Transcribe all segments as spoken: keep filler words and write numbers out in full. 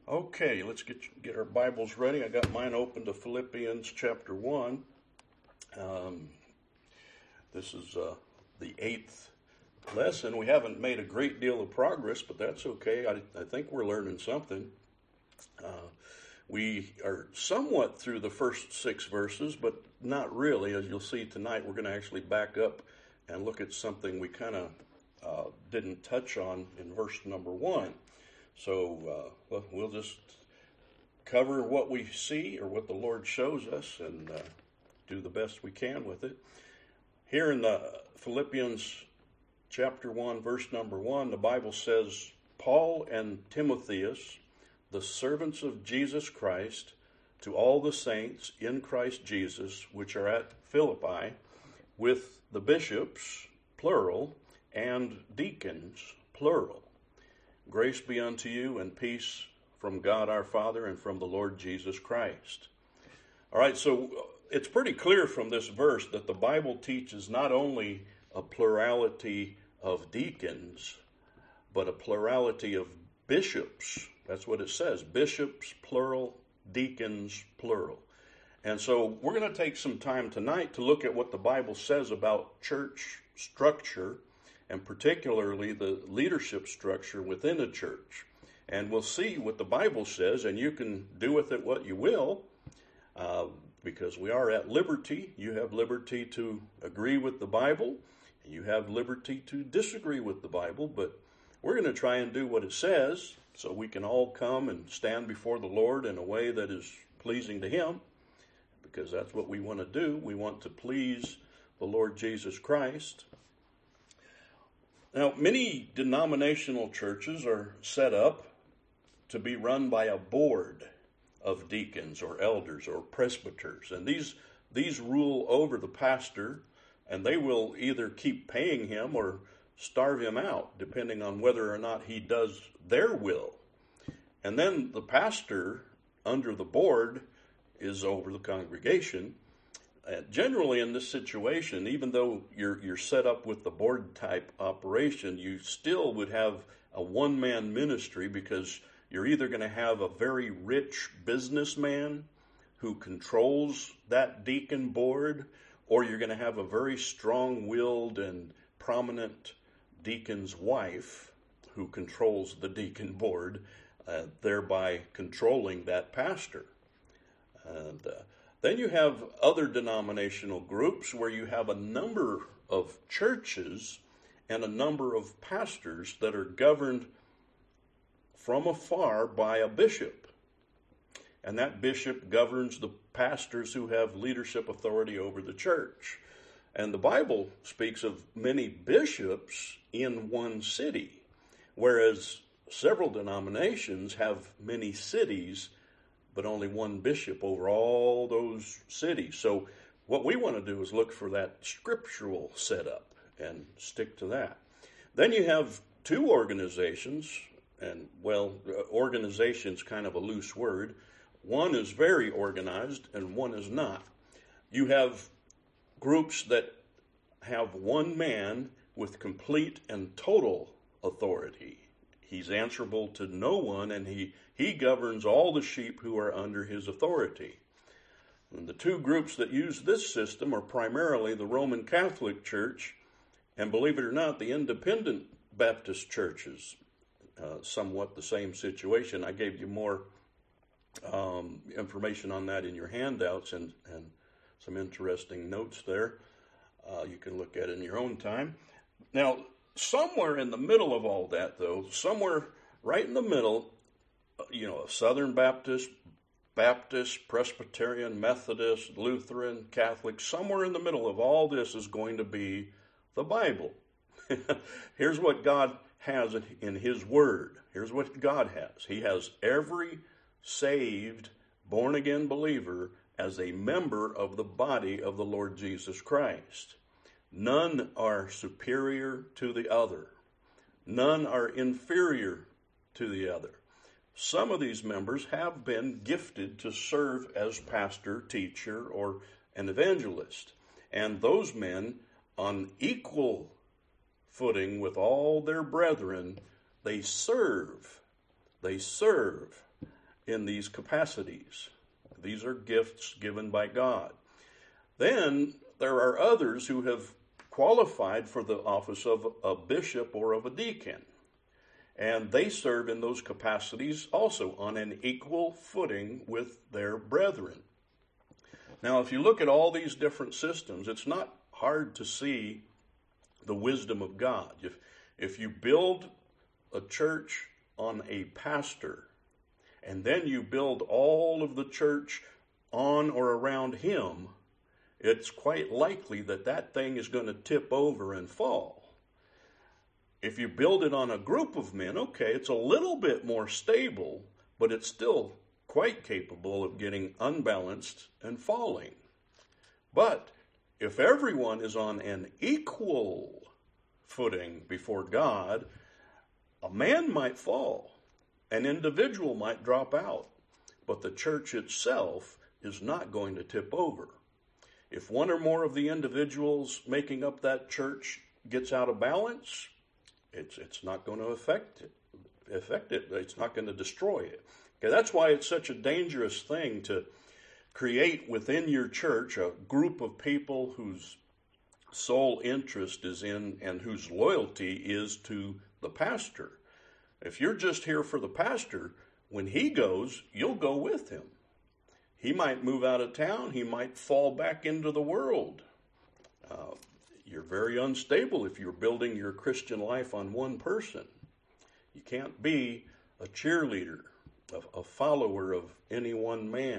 Okay, let's get get our Bibles ready. I got mine open to Philippians chapter one. Um, this is uh, the eighth lesson. We haven't made a great deal of progress, but that's okay. I, I think we're learning something. Uh, we are somewhat through the first six verses, but not really. As you'll see tonight, we're going to actually back up and look at something we kind of uh, didn't touch on in verse number one. So uh, we'll just cover what we see or what the Lord shows us and uh, do the best we can with it. Here in the Philippians chapter one, verse number one, the Bible says, Paul and Timotheus, the servants of Jesus Christ, to all the saints in Christ Jesus, which are at Philippi, with the bishops, plural, and deacons, plural. Grace be unto you and peace from God our Father and from the Lord Jesus Christ. All right, so it's pretty clear from this verse that the Bible teaches not only a plurality of deacons, but a plurality of bishops. That's what it says, bishops, plural, deacons, plural. And so we're going to take some time tonight to look at what the Bible says about church structure, and particularly the leadership structure within a church. And we'll see what the Bible says, and you can do with it what you will, uh, because we are at liberty. You have liberty to agree with the Bible, and you have liberty to disagree with the Bible, but we're going to try and do what it says so we can all come and stand before the Lord in a way that is pleasing to Him, because that's what we want to do. We want to please the Lord Jesus Christ. Now, many denominational churches are set up to be run by a board of deacons or elders or presbyters, and these these rule over the pastor, and they will either keep paying him or starve him out, depending on whether or not he does their will. And then the pastor, under the board, is over the congregation. Uh, generally in this situation, even though you're you're set up with the board type operation, you still would have a one-man ministry, because you're either going to have a very rich businessman who controls that deacon board, or you're going to have a very strong-willed and prominent deacon's wife who controls the deacon board, uh, thereby controlling that pastor. And uh, Then you have other denominational groups where you have a number of churches and a number of pastors that are governed from afar by a bishop. And that bishop governs the pastors who have leadership authority over the church. And the Bible speaks of many bishops in one city, whereas several denominations have many cities but only one bishop over all those cities. So what we want to do is look for that scriptural setup and stick to that. Then you have two organizations, and well, organization's kind of a loose word. One is very organized and one is not. You have groups that have one man with complete and total authority. He's answerable to no one, and he, he governs all the sheep who are under his authority. And the two groups that use this system are primarily the Roman Catholic Church and, believe it or not, the independent Baptist churches. Uh, somewhat the same situation. I gave you more um, information on that in your handouts and, and some interesting notes there. Uh, you can look at it in your own time. Now, somewhere in the middle of all that, though, somewhere right in the middle, you know, Southern Baptist, Baptist, Presbyterian, Methodist, Lutheran, Catholic, somewhere in the middle of all this is going to be the Bible. Here's what God has in His Word. Here's what God has. He has every saved, born-again believer as a member of the body of the Lord Jesus Christ. None are superior to the other. None are inferior to the other. Some of these members have been gifted to serve as pastor, teacher, or an evangelist. And those men, on equal footing with all their brethren, they serve. They serve. in these capacities. These are gifts given by God. Then there are others who have qualified for the office of a bishop or of a deacon. And they serve in those capacities also on an equal footing with their brethren. Now, if you look at all these different systems, it's not hard to see the wisdom of God. If, if you build a church on a pastor, and then you build all of the church on or around him, it's quite likely that that thing is going to tip over and fall. If you build it on a group of men, okay, it's a little bit more stable, but it's still quite capable of getting unbalanced and falling. But if everyone is on an equal footing before God, a man might fall, an individual might drop out, but the church itself is not going to tip over. If one or more of the individuals making up that church gets out of balance, it's it's not going to affect it. Affect it. It's not going to destroy it. Okay, that's why it's such a dangerous thing to create within your church a group of people whose sole interest is in and whose loyalty is to the pastor. If you're just here for the pastor, when he goes, you'll go with him. He might move out of town. He might fall back into the world. Uh, you're very unstable if you're building your Christian life on one person. You can't be a cheerleader, a, a follower of any one man.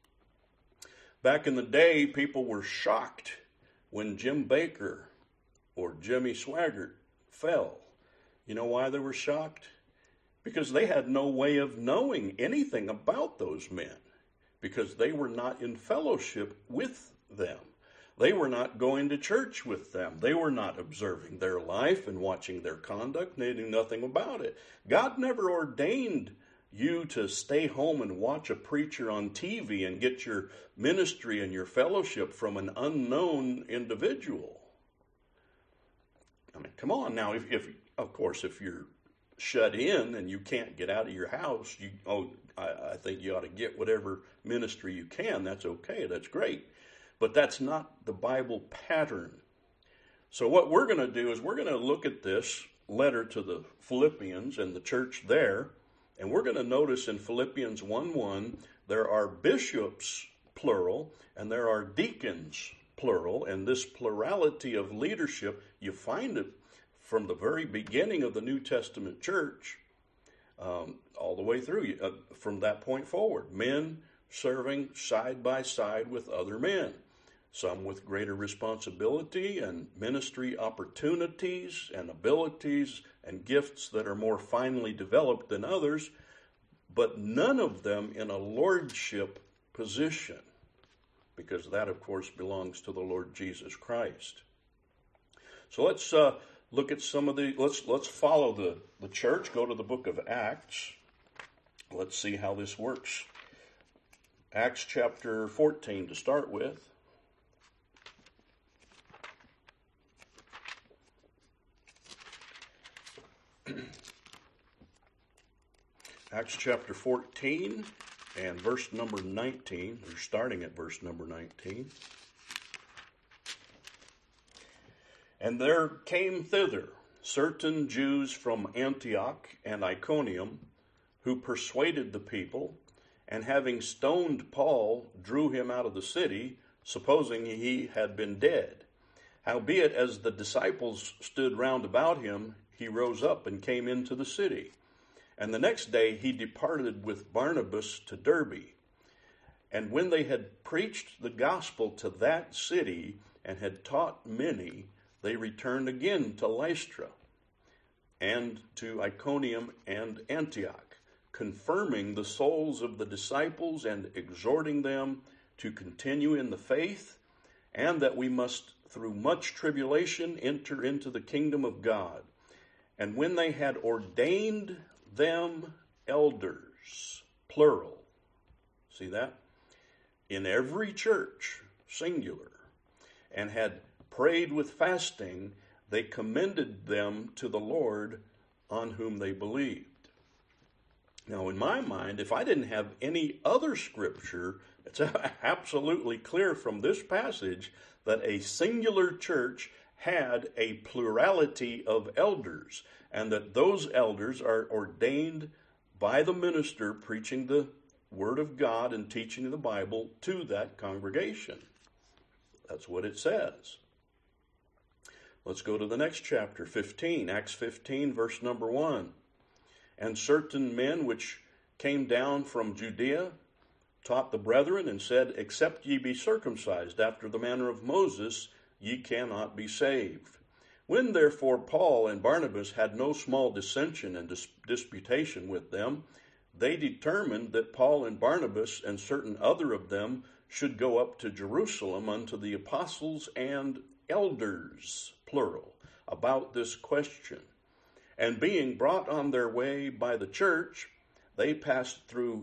Back in the day, people were shocked when Jim Bakker or Jimmy Swaggart fell. You know why they were shocked? Because they had no way of knowing anything about those men, because they were not in fellowship with them. They were not going to church with them. They were not observing their life and watching their conduct. They knew nothing about it. God never ordained you to stay home and watch a preacher on T V and get your ministry and your fellowship from an unknown individual. I mean, come on now. If, if of course, if you're shut in and you can't get out of your house, you oh, I, I think you ought to get whatever ministry you can. That's okay. That's great. But that's not the Bible pattern. So what we're going to do is we're going to look at this letter to the Philippians and the church there, and we're going to notice in Philippians one one, there are bishops, plural, and there are deacons, plural, and this plurality of leadership, you find it from the very beginning of the New Testament church, um, all the way through, uh, from that point forward. Men serving side by side with other men, some with greater responsibility and ministry opportunities and abilities and gifts that are more finely developed than others, but none of them in a lordship position, because that, of course, belongs to the Lord Jesus Christ. So let's uh, look at some of the, let's let's follow the, the church, go to the book of Acts. Let's see how this works. Acts chapter fourteen to start with. Acts chapter fourteen and verse number nineteen. We're starting at verse number nineteen. And there came thither certain Jews from Antioch and Iconium, who persuaded the people, and having stoned Paul, drew him out of the city, supposing he had been dead. Howbeit, as the disciples stood round about him, he rose up and came into the city. And the next day he departed with Barnabas to Derbe. And when they had preached the gospel to that city, and had taught many, they returned again to Lystra, and to Iconium and Antioch, confirming the souls of the disciples and exhorting them to continue in the faith, and that we must through much tribulation enter into the kingdom of God. And when they had ordained them elders, plural, see that? In every church, singular, and had prayed with fasting, they commended them to the Lord on whom they believed. Now, in my mind, if I didn't have any other scripture, it's absolutely clear from this passage that a singular church had a plurality of elders, and that those elders are ordained by the minister preaching the Word of God and teaching the Bible to that congregation. That's what it says. Let's go to the next chapter, fifteen, Acts fifteen, verse number one. And certain men which came down from Judea taught the brethren and said, Except ye be circumcised after the manner of Moses, ye cannot be saved. When therefore Paul and Barnabas had no small dissension and dis- disputation with them, they determined that Paul and Barnabas and certain other of them should go up to Jerusalem unto the apostles and elders, plural, about this question. And being brought on their way by the church, they passed through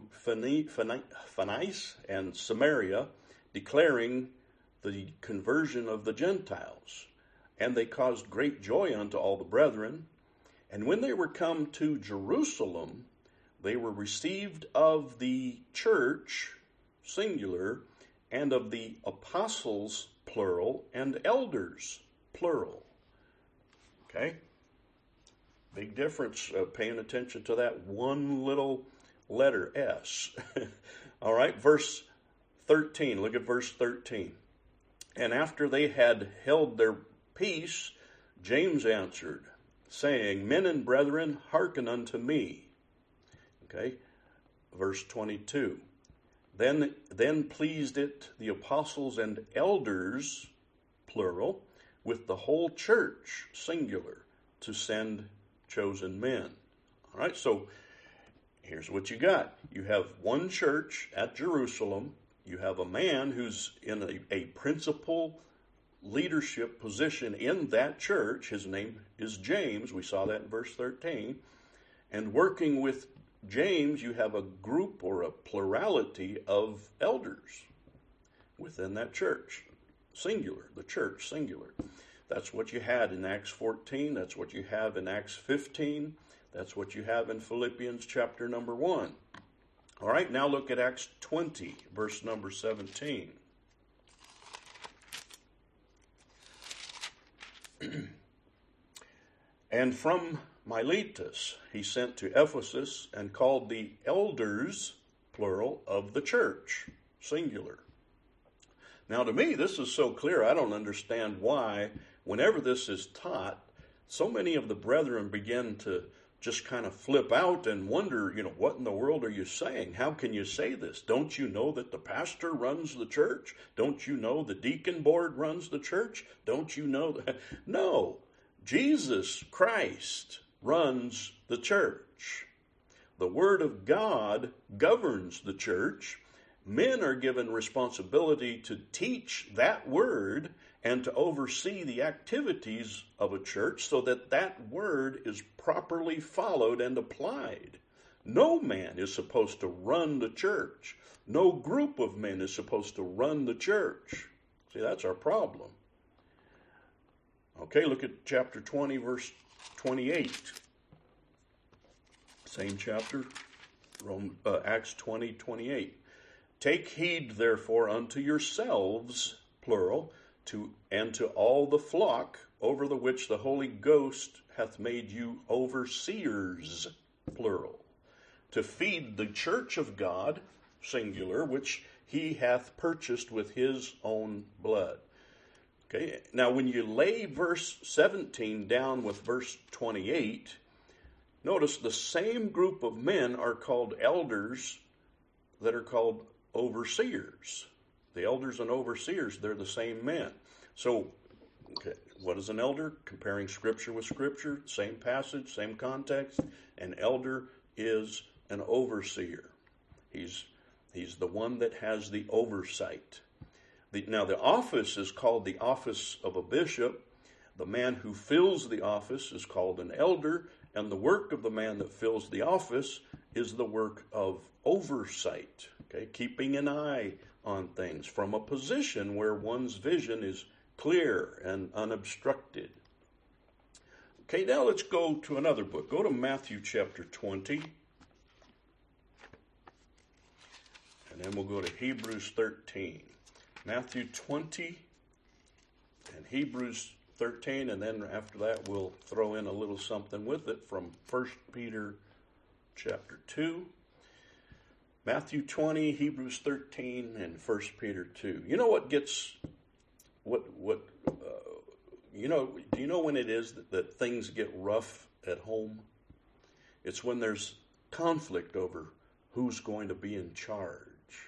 Phoenice and Samaria, declaring the conversion of the Gentiles. And they caused great joy unto all the brethren. And when they were come to Jerusalem, they were received of the church, singular, and of the apostles, plural, and elders, plural. Okay? Big difference, uh, paying attention to that one little letter S. All right, verse thirteen. Look at verse thirteen. And after they had held their peace, James answered, saying, Men and brethren, hearken unto me. Okay, verse twenty-two. Then, then pleased it the apostles and elders, plural, with the whole church, singular, to send chosen men. All right, so here's what you got. You have one church at Jerusalem. You have a man who's in a, a principal leadership position in that church. His name is James. We saw that in verse thirteen. And working with James, you have a group or a plurality of elders within that church. Singular, the church, singular. That's what you had in Acts fourteen. That's what you have in Acts fifteen. That's what you have in Philippians chapter number one. All right, now look at Acts twenty, verse number seventeen. And from Miletus he sent to Ephesus and called the elders, plural, of the church, singular. Now to me, this is so clear, I don't understand why, whenever this is taught, so many of the brethren begin to just kind of flip out and wonder, you know, what in the world are you saying? How can you say this? Don't you know that the pastor runs the church? Don't you know the deacon board runs the church? Don't you know that? No, Jesus Christ runs the church. The Word of God governs the church. Men are given responsibility to teach that word and to oversee the activities of a church so that that word is properly followed and applied. No man is supposed to run the church. No group of men is supposed to run the church. See, that's our problem. Okay, look at chapter twenty, verse twenty-eight. Same chapter, Rome, uh, Acts twenty, twenty-eight. Take heed, therefore, unto yourselves, plural, to and to all the flock over the which the Holy Ghost hath made you overseers, plural, to feed the church of God, singular, which he hath purchased with his own blood. Okay, now when you lay verse seventeen down with verse twenty-eight, notice the same group of men are called elders that are called overseers. The elders and overseers, they're the same men. So, okay, what is an elder? Comparing Scripture with Scripture, same passage, same context. An elder is an overseer. He's, he's the one that has the oversight. The, now, the office is called the office of a bishop. The man who fills the office is called an elder, and the work of the man that fills the office is the work of oversight, okay, keeping an eye on things from a position where one's vision is clear and unobstructed. Okay, now let's go to another book. Go to Matthew chapter twenty. and then we'll go to Hebrews thirteen. Matthew twenty and Hebrews thirteen, and then after that we'll throw in a little something with it from First Peter chapter two. Matthew twenty, Hebrews thirteen, and First Peter two. You know what gets, what, what, uh, you know, do you know when it is that, that things get rough at home? It's when there's conflict over who's going to be in charge.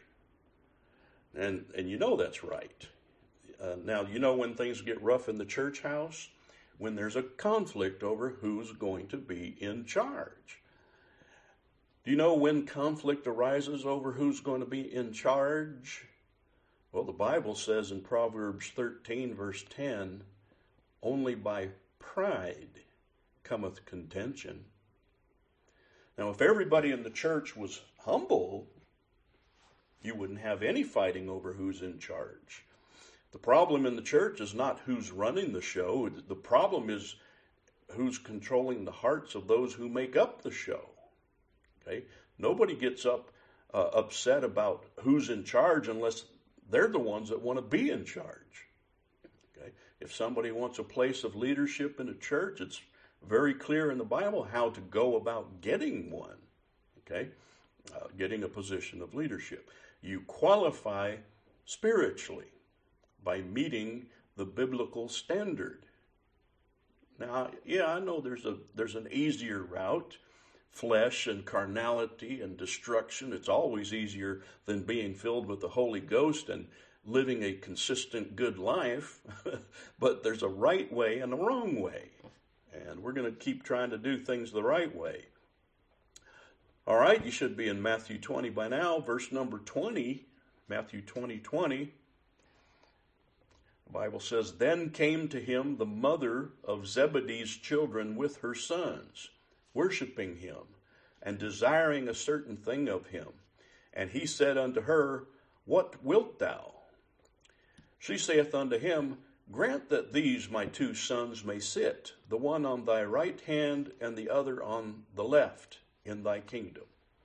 And, and you know that's right. Uh, now, you know when things get rough in the church house? When there's a conflict over who's going to be in charge. Do you know when conflict arises over who's going to be in charge? Well, the Bible says in Proverbs thirteen, verse ten, only by pride cometh contention. Now, if everybody in the church was humble, you wouldn't have any fighting over who's in charge. The problem in the church is not who's running the show. The problem is who's controlling the hearts of those who make up the show. Okay? Nobody gets up uh, upset about who's in charge unless they're the ones that want to be in charge. Okay? If somebody wants a place of leadership in a church, it's very clear in the Bible how to go about getting one. Okay? Uh, getting a position of leadership. You qualify spiritually by meeting the biblical standard. Now, yeah, I know there's a there's an easier route. Flesh and carnality and destruction, it's always easier than being filled with the Holy Ghost and living a consistent good life. But there's a right way and a wrong way. And we're going to keep trying to do things the right way. All right, you should be in Matthew twenty by now, verse number twenty, Matthew twenty, twenty. The Bible says, then came to him the mother of Zebedee's children with her sons, worshiping him, and desiring a certain thing of him. And he said unto her, what wilt thou? She saith unto him, grant that these my two sons may sit, the one on thy right hand and the other on the left, in thy kingdom.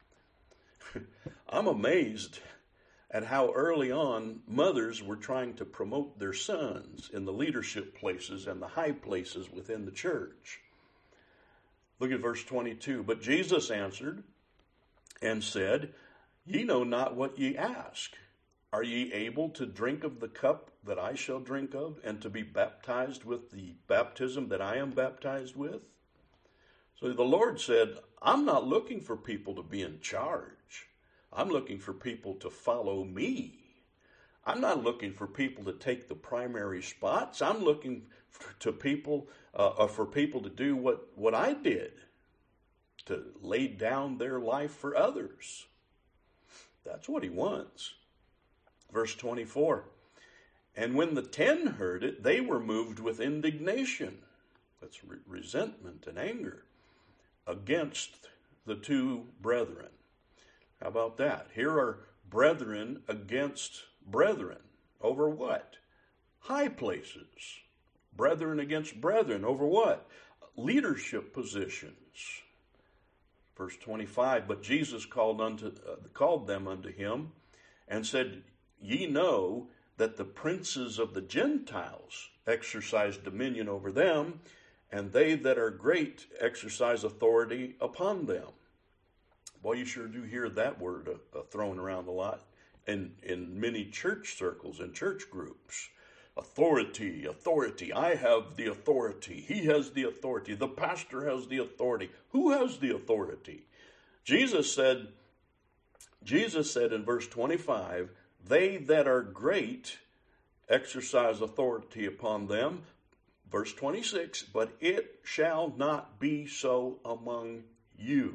I'm amazed at how early on mothers were trying to promote their sons in the leadership places and the high places within the church. Look at verse twenty-two. But Jesus answered and said, ye know not what ye ask. Are ye able to drink of the cup that I shall drink of, and to be baptized with the baptism that I am baptized with? So the Lord said, I'm not looking for people to be in charge. I'm looking for people to follow me. I'm not looking for people to take the primary spots. I'm looking for, to people uh, for people to do what, what I did, to lay down their life for others. That's what he wants. Verse twenty-four, and when the ten heard it, they were moved with indignation. That's re- resentment and anger against the two brethren. How about that? Here are brethren against brethren. Over what? High places. Brethren against brethren. Over what? Leadership positions. Verse twenty-five, but Jesus called unto uh, called them unto him and said, ye know that the princes of the Gentiles exercise dominion over them, and they that are great exercise authority upon them. Boy, you sure do hear that word uh, uh, thrown around a lot in, in many church circles and church groups. Authority, authority. I have the authority. He has the authority. The pastor has the authority. Who has the authority? Jesus said, Jesus said in verse twenty-five, they that are great exercise authority upon them. Verse twenty-six, but it shall not be so among you.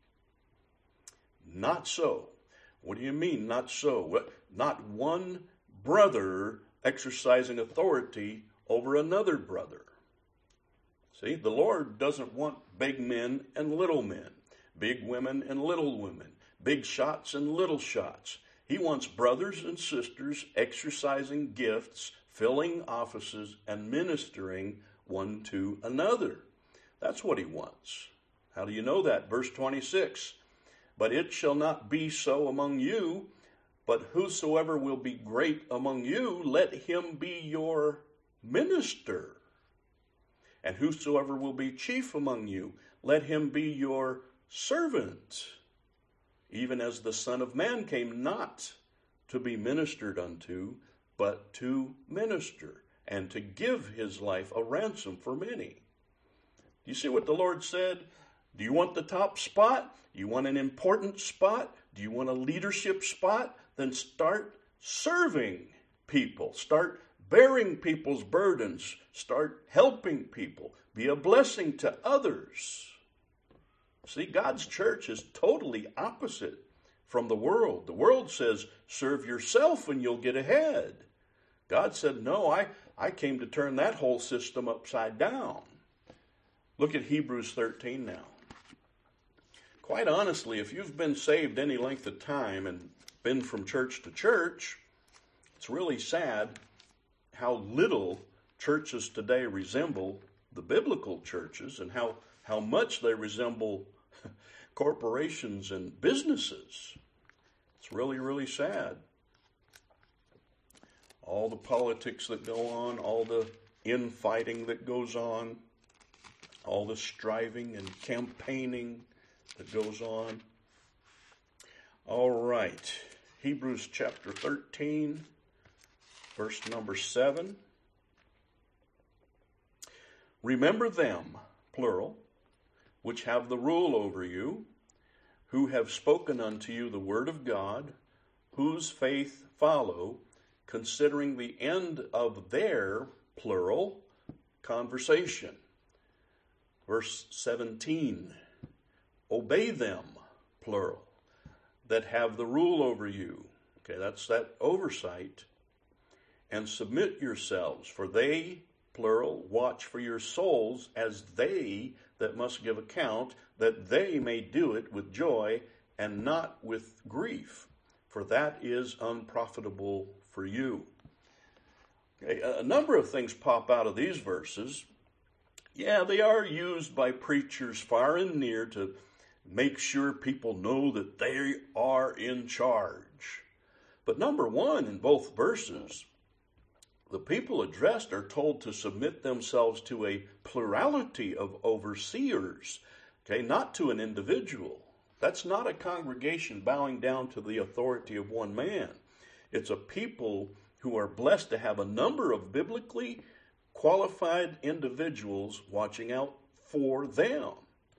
Not so. What do you mean, not so? Not one brother exercising authority over another brother. See, the Lord doesn't want big men and little men, big women and little women, big shots and little shots. He wants brothers and sisters exercising gifts, filling offices, and ministering one to another. That's what he wants. How do you know that? Verse twenty-six, but it shall not be so among you, But whosoever will be great among you, let him be your minister. And whosoever will be chief among you, let him be your servant. Even as the Son of Man came not to be ministered unto, but to minister, and to give his life a ransom for many. Do you see what the Lord said? Do you want the top spot? Do you want an important spot? Do you want a leadership spot? Then start serving people. Start bearing people's burdens. Start helping people. Be a blessing to others. See, God's church is totally opposite from the world. The world says, serve yourself and you'll get ahead. God said, no, I, I came to turn that whole system upside down. Look at Hebrews thirteen now. Quite honestly, if you've been saved any length of time and been from church to church, it's really sad how little churches today resemble the biblical churches and how, how much they resemble corporations and businesses. It's really, really sad. All the politics that go on, all the infighting that goes on, all the striving and campaigning that goes on. All right, Hebrews chapter thirteen, verse number seven. Remember them, plural, which have the rule over you, who have spoken unto you the word of God, whose faith follow, considering the end of their, plural, conversation. Verse seventeen, obey them, plural, that have the rule over you. Okay, that's that oversight. And submit yourselves, for they, plural, watch for your souls as they that must give account, that they may do it with joy and not with grief, for that is unprofitable for you. Okay, a number of things pop out of these verses. Yeah, they are used by preachers far and near to make sure people know that they are in charge. But number one, in both verses, the people addressed are told to submit themselves to a plurality of overseers, okay, not to an individual. That's not a congregation bowing down to the authority of one man. It's a people who are blessed to have a number of biblically qualified individuals watching out for them.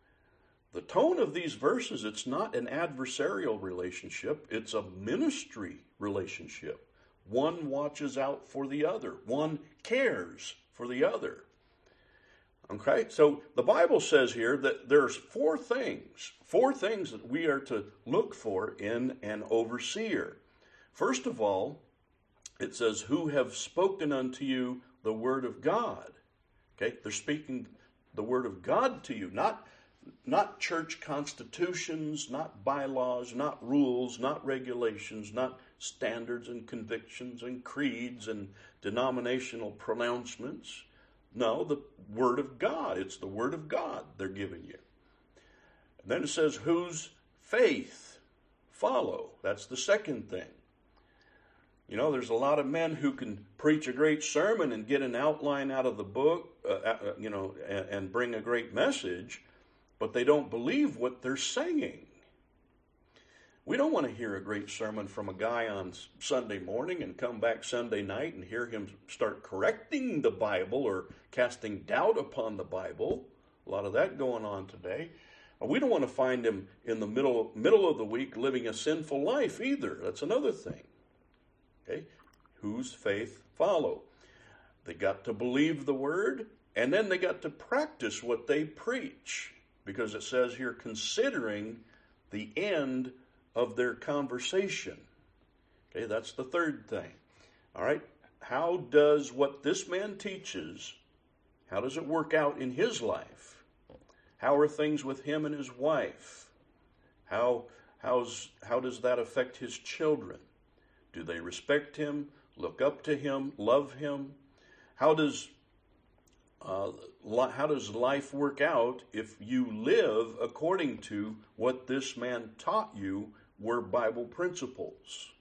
The tone of these verses, it's not an adversarial relationship, it's a ministry relationship. One watches out for the other. One cares for the other. Okay, so the Bible says here that there's four things, four things that we are to look for in an overseer. First of all, it says, who have spoken unto you the word of God. Okay, they're speaking the word of God to you, not, not church constitutions, not bylaws, not rules, not regulations, not standards and convictions and creeds and denominational pronouncements. No, the word of God. It's the word of God they're giving you. And then it says, whose faith follow. That's the second thing. You know, there's a lot of men who can preach a great sermon and get an outline out of the book, uh, you know, and, and bring a great message, but they don't believe what they're saying. We don't want to hear a great sermon from a guy on Sunday morning and come back Sunday night and hear him start correcting the Bible or casting doubt upon the Bible. A lot of that going on today. We don't want to find him in the middle, middle of the week living a sinful life either. That's another thing. Okay, whose faith follow. They got to believe the word, and then they got to practice what they preach, because it says here, considering the end of their conversation. Okay, that's the third thing. All right, how does what this man teaches, how does it work out in his life? How are things with him and his wife? How, how's, how does that affect his children? Do they respect him, look up to him, love him? How does uh, li- how does life work out if you live according to what this man taught you were Bible principles?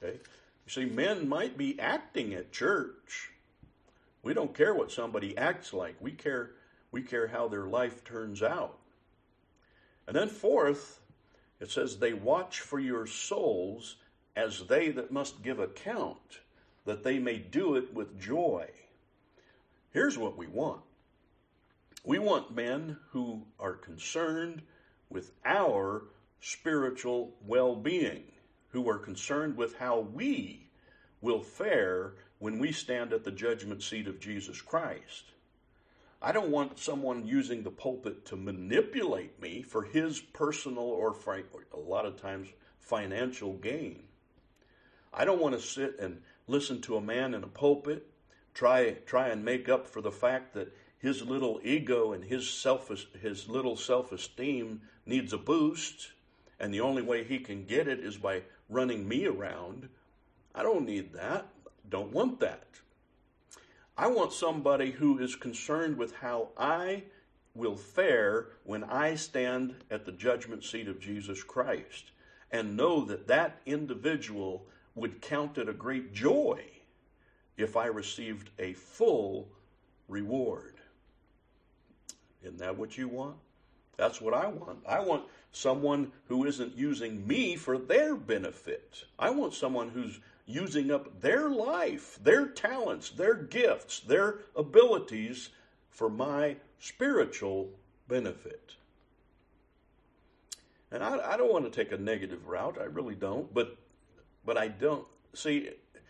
Okay? You see, men might be acting at church. We don't care what somebody acts like. We care, we care how their life turns out. And then fourth, it says, they watch for your souls as they that must give account, that they may do it with joy. Here's what we want. We want men who are concerned with our spiritual well-being, who are concerned with how we will fare when we stand at the judgment seat of Jesus Christ. I don't want someone using the pulpit to manipulate me for his personal or a lot of times financial gain. I don't want to sit and listen to a man in a pulpit try try and make up for the fact that his little ego and his self his little self-esteem needs a boost, and the only way he can get it is by running me around. I don't need that. Don't want that. I want somebody who is concerned with how I will fare when I stand at the judgment seat of Jesus Christ, and know that that individual would count it a great joy if I received a full reward. Isn't that what you want? That's what I want. I want someone who isn't using me for their benefit. I want someone who's using up their life, their talents, their gifts, their abilities for my spiritual benefit. And I, I don't want to take a negative route. I really don't. But but I don't see.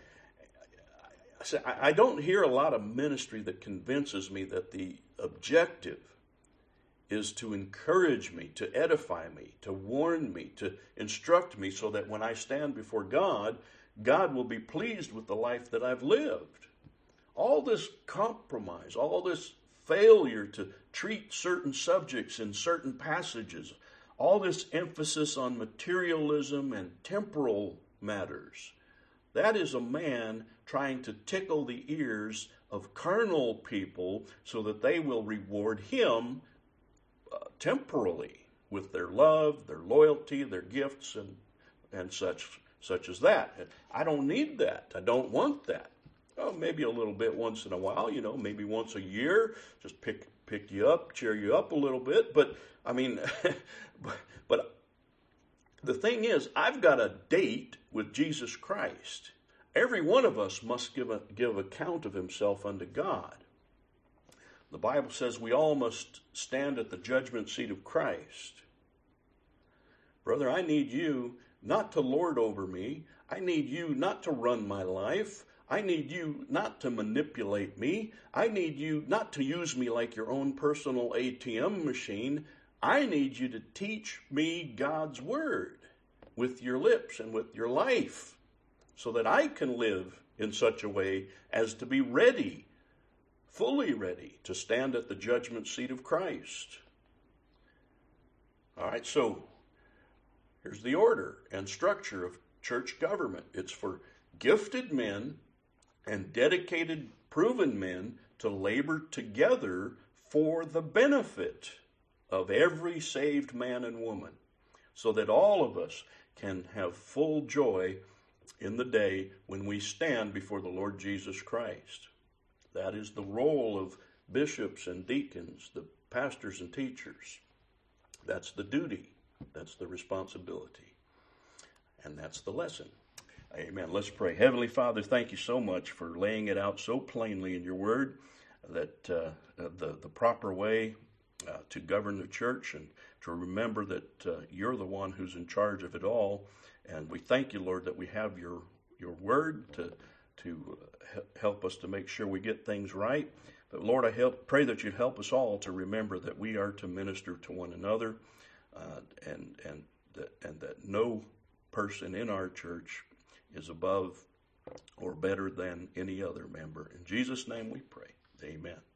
I don't hear a lot of ministry that convinces me that the objective is to encourage me, to edify me, to warn me, to instruct me, so that when I stand before God, God will be pleased with the life that I've lived. All this compromise, all this failure to treat certain subjects in certain passages, all this emphasis on materialism and temporal matters, that is a man trying to tickle the ears of carnal people so that they will reward him uh, temporally with their love, their loyalty, their gifts, and and such such as that. And I don't need that. I don't want that. Oh, maybe a little bit once in a while, you know, maybe once a year, just pick pick you up, cheer you up a little bit. But I mean, but, but the thing is, I've got a date with Jesus Christ. Every one of us must give a, give account of himself unto God. The Bible says we all must stand at the judgment seat of Christ. Brother, I need you not to lord over me. I need you not to run my life. I need you not to manipulate me. I need you not to use me like your own personal A T M machine. I need you to teach me God's word with your lips and with your life, so that I can live in such a way as to be ready, fully ready, to stand at the judgment seat of Christ. All right, so here's the order and structure of church government. It's for gifted men and dedicated, proven men to labor together for the benefit of every saved man and woman, so that all of us can have full joy in the day when we stand before the Lord Jesus Christ. That is the role of bishops and deacons, the pastors and teachers. That's the duty. That's the responsibility. And that's the lesson. Amen. Let's pray. Heavenly Father, thank you so much for laying it out so plainly in your word, that uh, the, the proper way uh, to govern the church, and to remember that uh, you're the one who's in charge of it all. And we thank you, Lord, that we have your your word to to help us to make sure we get things right. But Lord, I help, pray that you'd help us all to remember that we are to minister to one another, uh, and and that, and that no person in our church is above or better than any other member. In Jesus' name we pray. Amen.